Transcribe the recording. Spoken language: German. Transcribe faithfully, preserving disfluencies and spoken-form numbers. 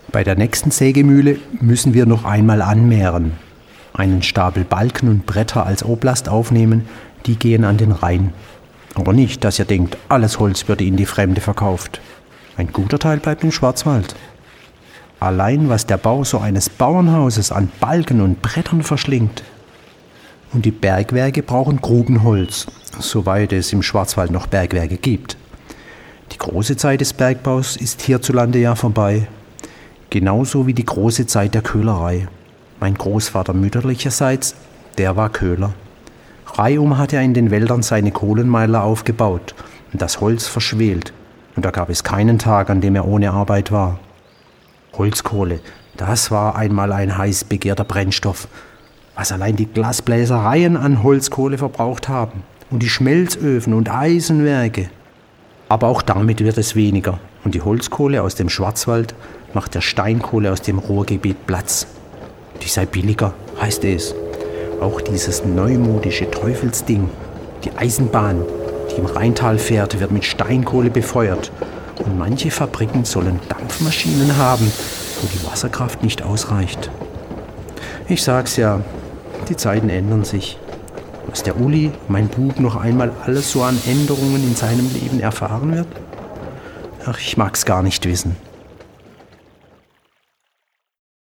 Bei der nächsten Sägemühle müssen wir noch einmal anmehren, einen Stapel Balken und Bretter als Oblast aufnehmen, die gehen an den Rhein. Aber nicht, dass ihr denkt, alles Holz würde in die Fremde verkauft. Ein guter Teil bleibt im Schwarzwald. Allein was der Bau so eines Bauernhauses an Balken und Brettern verschlingt. Und die Bergwerke brauchen Grubenholz, soweit es im Schwarzwald noch Bergwerke gibt. Die große Zeit des Bergbaus ist hierzulande ja vorbei. Genauso wie die große Zeit der Köhlerei. Mein Großvater mütterlicherseits, der war Köhler. Reihum hat er in den Wäldern seine Kohlenmeiler aufgebaut und das Holz verschwelt. Und da gab es keinen Tag, an dem er ohne Arbeit war. Holzkohle, das war einmal ein heiß begehrter Brennstoff. Was allein die Glasbläsereien an Holzkohle verbraucht haben und die Schmelzöfen und Eisenwerke. Aber auch damit wird es weniger und die Holzkohle aus dem Schwarzwald macht der Steinkohle aus dem Ruhrgebiet Platz. Die sei billiger, heißt es. Auch dieses neumodische Teufelsding, die Eisenbahn, die im Rheintal fährt, wird mit Steinkohle befeuert. Und manche Fabriken sollen Dampfmaschinen haben, wo die Wasserkraft nicht ausreicht. Ich sag's ja, die Zeiten ändern sich. Was der Uli, mein Bub, noch einmal alles so an Änderungen in seinem Leben erfahren wird? Ach, ich mag's gar nicht wissen.